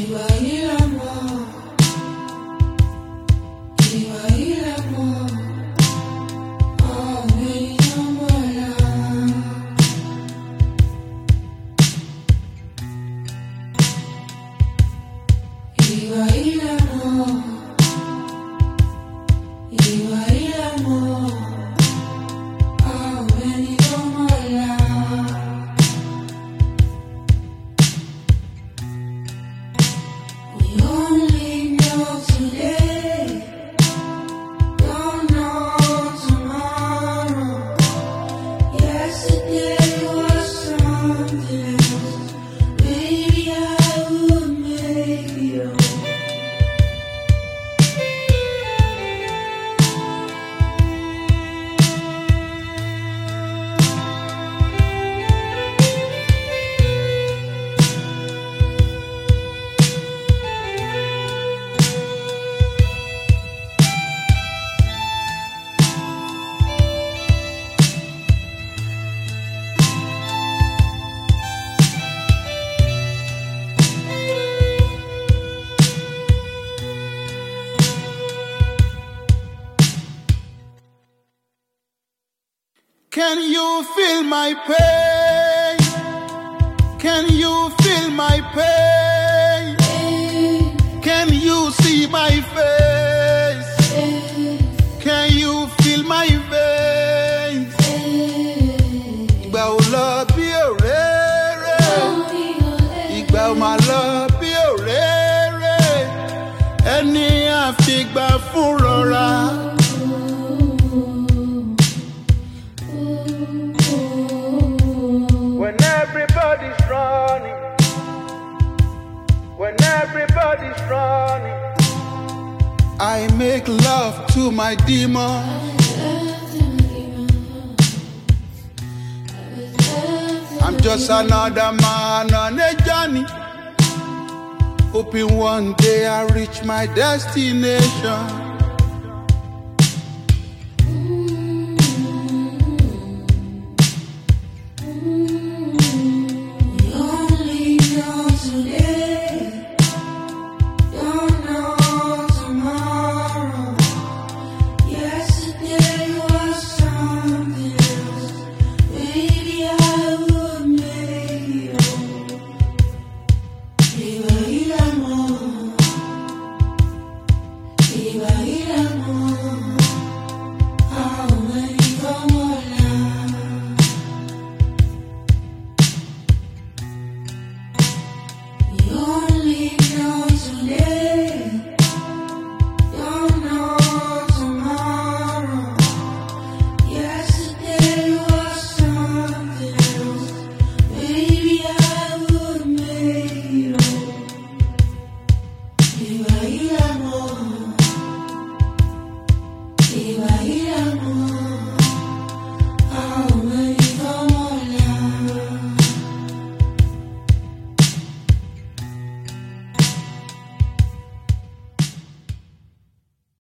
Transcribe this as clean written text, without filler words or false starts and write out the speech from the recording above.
Can you feel my pain? Can you feel my pain? Can you see my face? Can you feel my veins? Ìgbà ò lọ bí òréré, ìgbà ò máa lọ bí òréré, ẹni àfìgbà fún rọra. Everybody's running. I make love to my demons. I'm just another man on a journey, hoping one day I reach my destination.